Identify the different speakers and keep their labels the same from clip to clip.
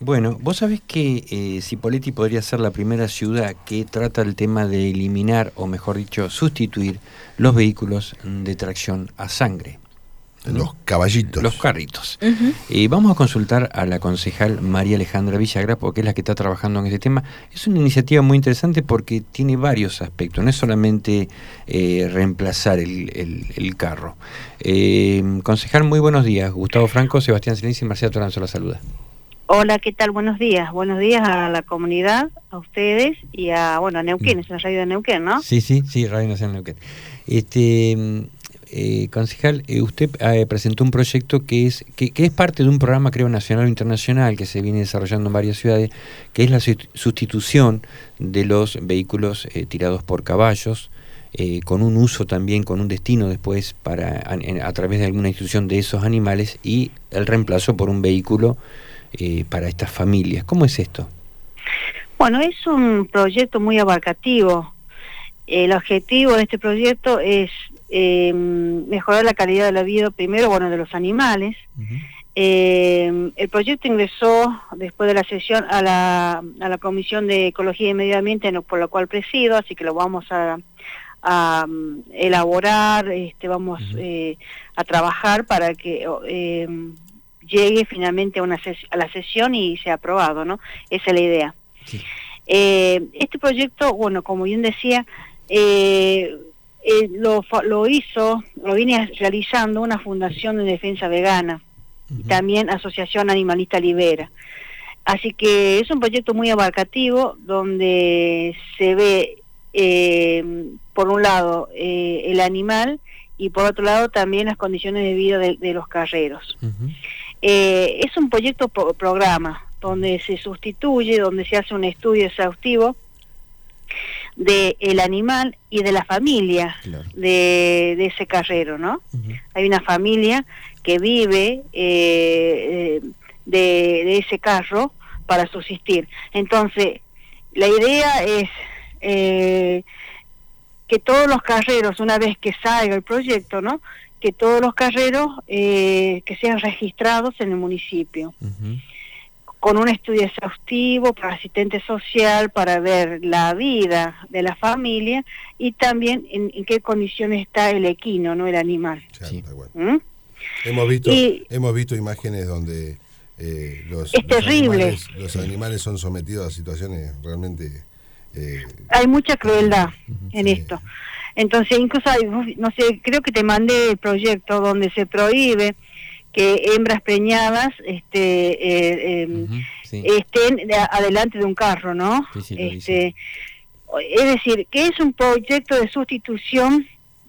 Speaker 1: Bueno, vos sabés que Cipolletti podría ser la primera ciudad que trata el tema de eliminar, o mejor dicho, sustituir los vehículos de tracción a sangre.
Speaker 2: Los caballitos.
Speaker 1: Los carritos. Vamos a consultar a la concejal María Alejandra Villagra, porque es la que está trabajando en este tema. Es una iniciativa muy interesante porque tiene varios aspectos, no es solamente reemplazar el carro. Concejal, muy buenos días. Gustavo Franco, Sebastián Celenzi y Marcela Toranzo la saluda.
Speaker 3: Hola, ¿qué tal? Buenos días. Buenos días a la comunidad, a ustedes y a Neuquén, es la radio de Neuquén, ¿no?
Speaker 1: Sí, Radio Nacional Neuquén. Concejal, usted presentó un proyecto que es parte de un programa, creo, nacional o internacional que se viene desarrollando en varias ciudades, que es la sustitución de los vehículos tirados por caballos, con un uso también, con un destino después a través de alguna institución de esos animales, y el reemplazo por un vehículo para estas familias. ¿Cómo es esto?
Speaker 3: Bueno, es un proyecto muy abarcativo. El objetivo de este proyecto es mejorar la calidad de la vida, primero, de los animales. El proyecto ingresó después de la sesión a la Comisión de Ecología y Medio Ambiente, por la cual presido, así que lo vamos a elaborar, vamos a trabajar para que llegue finalmente a la sesión y sea aprobado, ¿no? Esa es la idea. Sí. Este proyecto, como bien decía, lo viene realizando una fundación de defensa vegana, y también Asociación Animalista Libera. Así que es un proyecto muy abarcativo, donde se ve, por un lado, el animal, y por otro lado también las condiciones de vida de los carreros. Es un proyecto programa, donde se sustituye, donde se hace un estudio exhaustivo del animal y de la familia, claro, de ese carrero, ¿no? Hay una familia que vive de ese carro para subsistir. Entonces, la idea es que todos los carreros, una vez que salga el proyecto, ¿no?, que todos los carreros que sean registrados en el municipio, con un estudio exhaustivo para asistente social, para ver la vida de la familia y también en qué condiciones está el equino, no el animal.
Speaker 2: Sí. Bueno. Hemos visto imágenes donde los animales son sometidos a situaciones realmente...
Speaker 3: hay mucha crueldad en esto. Entonces, incluso creo que te mandé el proyecto donde se prohíbe que hembras preñadas estén adelante de un carro, ¿no? Es decir, que es un proyecto de sustitución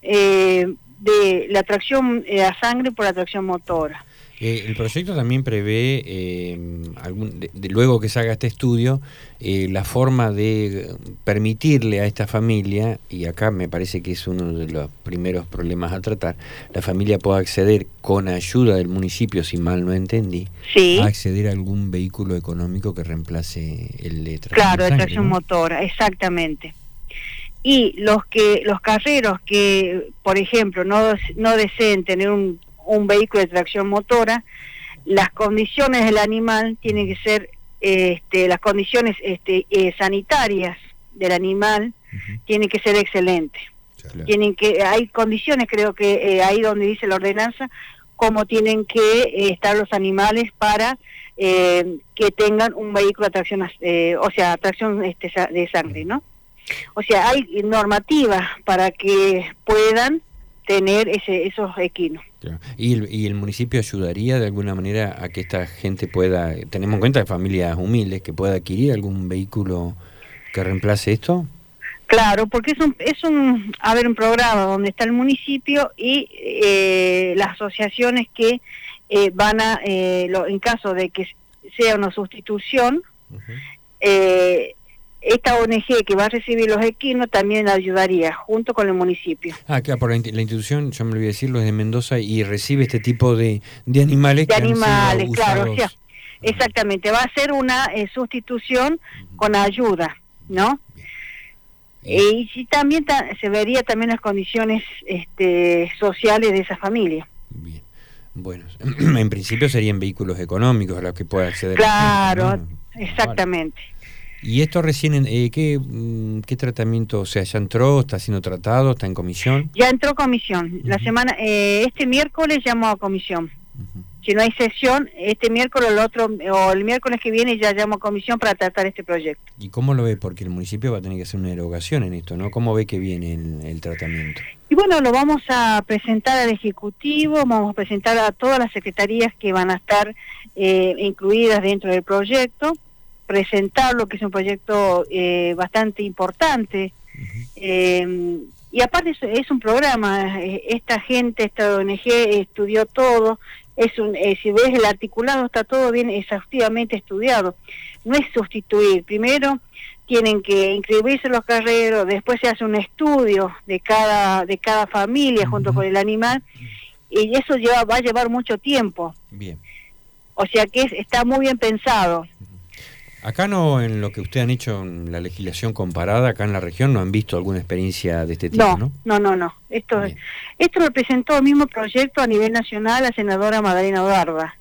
Speaker 3: de la tracción a sangre por la tracción motora.
Speaker 1: El proyecto también prevé, luego que se haga este estudio, la forma de permitirle a esta familia, y acá me parece que es uno de los primeros problemas a tratar, la familia pueda acceder con ayuda del municipio, si mal no entendí, a acceder a algún vehículo económico que reemplace el de tracción
Speaker 3: de
Speaker 1: sangre,
Speaker 3: tracción motora, exactamente. Y los carreros que, por ejemplo, no deseen tener un vehículo de tracción motora, las condiciones del animal tienen que ser, las condiciones sanitarias del animal tienen que ser excelentes. Claro. Hay condiciones, creo que ahí donde dice la ordenanza, cómo tienen que estar los animales para que tengan un vehículo de tracción, tracción de sangre, ¿no? O sea, hay normativas para que puedan tener esos equinos.
Speaker 1: Claro. ¿Y el municipio ayudaría de alguna manera a que esta gente pueda, tenemos en cuenta familias humildes, que pueda adquirir algún vehículo que reemplace esto?
Speaker 3: Claro, porque es un programa donde está el municipio y las asociaciones que van a, en caso de que sea una sustitución, esta ONG que va a recibir los equinos también ayudaría, junto con el municipio.
Speaker 1: Claro, por la institución, yo me lo voy a decir, los de Mendoza, y recibe este tipo de animales.
Speaker 3: De animales, claro, o sea, exactamente, va a ser una sustitución con ayuda, ¿no? Y si también se vería también las condiciones sociales de esa familia.
Speaker 1: Bien. Bueno, en principio serían vehículos económicos a los que pueda acceder.
Speaker 3: Claro, la gente, ¿no? Exactamente.
Speaker 1: Vale. ¿Y esto recién, qué tratamiento? O sea, ¿ya entró, está siendo tratado, está en comisión?
Speaker 3: Ya entró comisión. La semana, este miércoles llamó a comisión. Si no hay sesión, este miércoles o el miércoles que viene ya llamo a comisión para tratar este proyecto.
Speaker 1: ¿Y cómo lo ve? Porque el municipio va a tener que hacer una erogación en esto, ¿no? ¿Cómo ve que viene el tratamiento?
Speaker 3: Y bueno, lo vamos a presentar al Ejecutivo, vamos a presentar a todas las secretarías que van a estar incluidas dentro del proyecto, presentarlo, que es un proyecto bastante importante. Y aparte es un programa, esta gente, esta ONG estudió todo, si ves el articulado está todo bien exhaustivamente estudiado, no es sustituir, primero tienen que inscribirse los carreros, después se hace un estudio de cada familia junto con el animal, y eso va a llevar mucho tiempo.
Speaker 1: Bien.
Speaker 3: O sea que está muy bien pensado.
Speaker 1: Acá no, en lo que ustedes han hecho en la legislación comparada, acá en la región, ¿no han visto alguna experiencia de este tipo, no?
Speaker 3: No. Esto lo presentó el mismo proyecto a nivel nacional la senadora Madalena Odarda.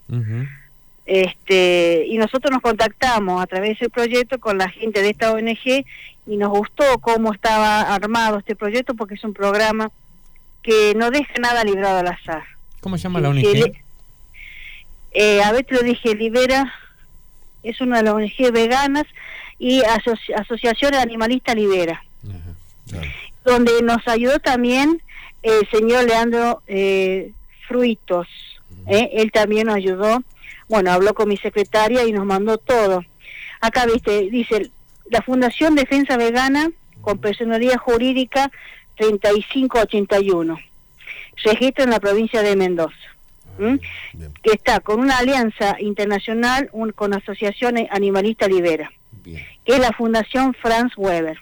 Speaker 3: Y nosotros nos contactamos a través del proyecto con la gente de esta ONG y nos gustó cómo estaba armado este proyecto porque es un programa que no deja nada librado al azar.
Speaker 1: ¿Cómo se llama la ONG?
Speaker 3: A ver, te lo dije, Libera. Es una de las ONG veganas y Asociación Animalista Libera. Donde nos ayudó también el señor Leandro Fruitos. Él también nos ayudó. Bueno, habló con mi secretaria y nos mandó todo. Acá, viste, dice, la Fundación Defensa Vegana con personalidad jurídica 3581. Registro en la provincia de Mendoza. Que está con una alianza internacional con Asociación Animalista Libera, que es la Fundación Franz Weber.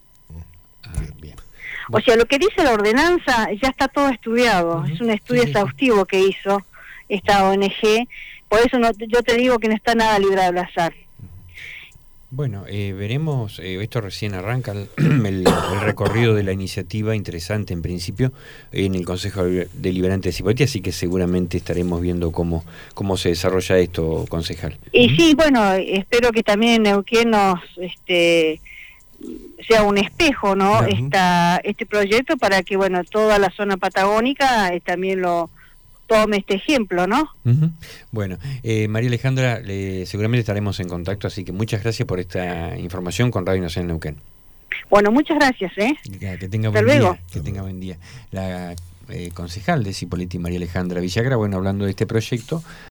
Speaker 3: O sea, lo que dice la ordenanza ya está todo estudiado, es un estudio exhaustivo que hizo esta ONG, por eso yo te digo que no está nada librado al azar.
Speaker 1: Bueno, veremos, esto recién arranca el recorrido de la iniciativa, interesante en principio, en el Consejo Deliberante de Cipolletti, así que seguramente estaremos viendo cómo se desarrolla esto, concejal.
Speaker 3: Y sí, bueno, espero que también Neuquén nos sea un espejo, ¿no? Este proyecto para que, bueno, toda la zona patagónica también lo tome este ejemplo, ¿no?
Speaker 1: Bueno, María Alejandra, seguramente estaremos en contacto, así que muchas gracias por esta información con Radio Nacional Neuquén.
Speaker 3: Bueno, muchas gracias,
Speaker 1: Que tenga buen día. Que tenga buen día. La concejal de Cipolletti, María Alejandra Villagra, bueno, hablando de este proyecto.